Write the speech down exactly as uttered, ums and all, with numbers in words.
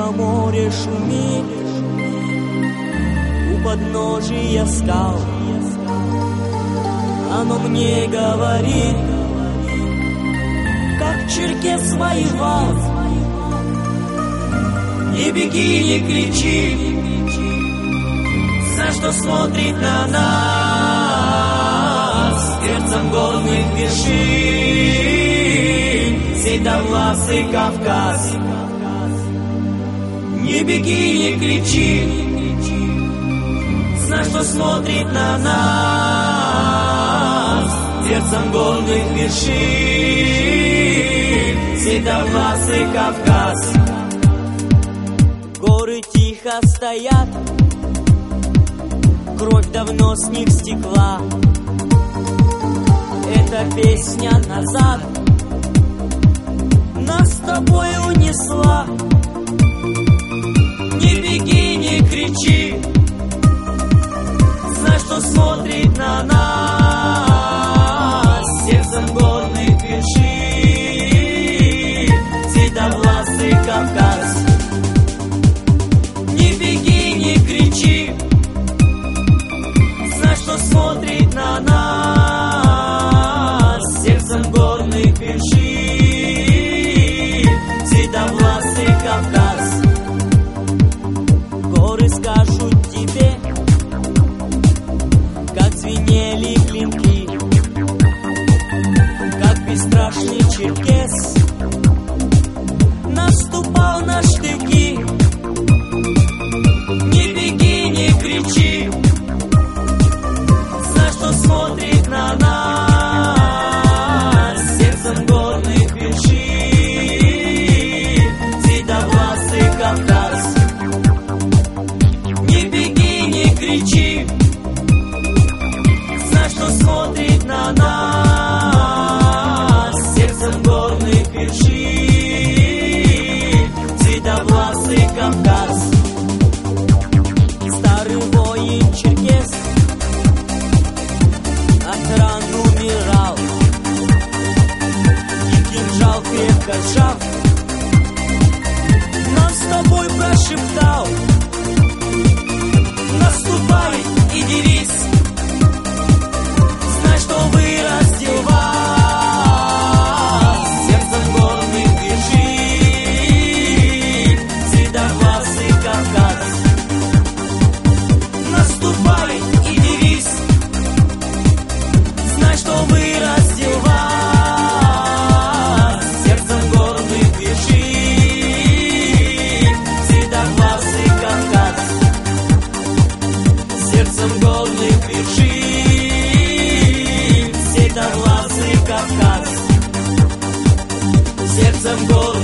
Тихо море шумит у подножия скал. Оно мне говорит, как черкес воевал. Не беги, не кричи, за что смотрит на нас сердцем горных вершин седовласый Кавказ. Не беги, не кричи, знай, что смотрит на нас сердцем горных вершин седовласый Кавказ. Горы тихо стоят, кровь давно с них стекла. Эта песня назад нас с тобой унесла. Не беги, не кричи, знай, что смотрит на нас сердцем горных вершин седовласый Кавказ. Не беги, не кричи, знай, что смотрит на нас сердцем горных вершин седовласый Кавказ. Горы скажут тебе, как звенели клинки, как бесстрашный черкес наступал на штыки. Не беги, не кричи, знай, что смотрит на нас сердцем горных вершин седовласый Кавказ. Не беги, не кричи, знай, что смотрит на нас сердцем горных вершин седовласый Кавказ. Старый воин черкес от ран умирал, и кинжал крепко сжав нам с тобой прошептал: наступай и дерись, знай, что вырастил вас сердцем горных вершин седовласый Кавказ. Наступай и дерись, знай, что вырастил вас сердцем горных вершин седовласый Кавказ. Сердцем горных вершин седовласый Кавказ. Сердцем горных